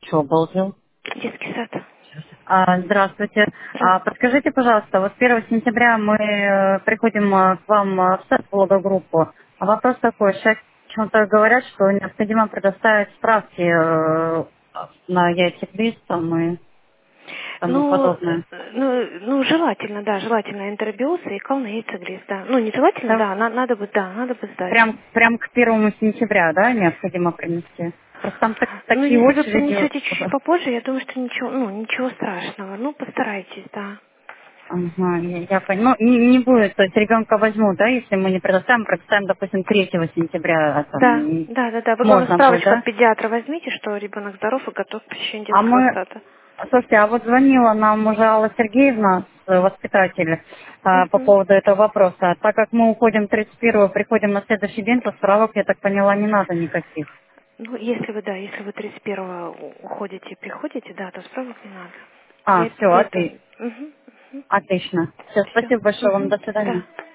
Что, обалдел? Детский сад. Здравствуйте. Здравствуйте. Подскажите, пожалуйста, вот 1 сентября мы приходим к вам в сад в логогруппу. А вопрос такой, сейчас почему-то говорят, что необходимо предоставить справки на яйцеклист там и тому Ну, подобное. желательно, да, желательно энтеробиоз и калнейцегриз, да. Ну, не желательно, Это да, надо бы сдать. прям к 1 сентября, да, необходимо принести? Просто там Ну, такие если вы очереди. принесете чуть-чуть попозже, я думаю, что ничего страшного. Ну, постарайтесь, да. Ага, я поняла. Ну, не будет, то есть ребенка возьму, да, если мы не предоставим, допустим, 3 сентября, Да, там, да, да, да. Вы, главное, можно будет, справочку от да? педиатра возьмите, что ребенок здоров и готов к посещению А детского мы, сада. слушайте, а вот звонила нам уже Алла Сергеевна, воспитатель, по Мгм. поводу этого вопроса. Так как мы уходим 31-го, приходим на следующий день, то справок, я так поняла, не надо никаких. Ну, если вы 31-го уходите и приходите, да, то справок не надо. Все, Я это... Угу, угу. отлично. Все, Все. спасибо большое вам, Угу. до свидания. Да.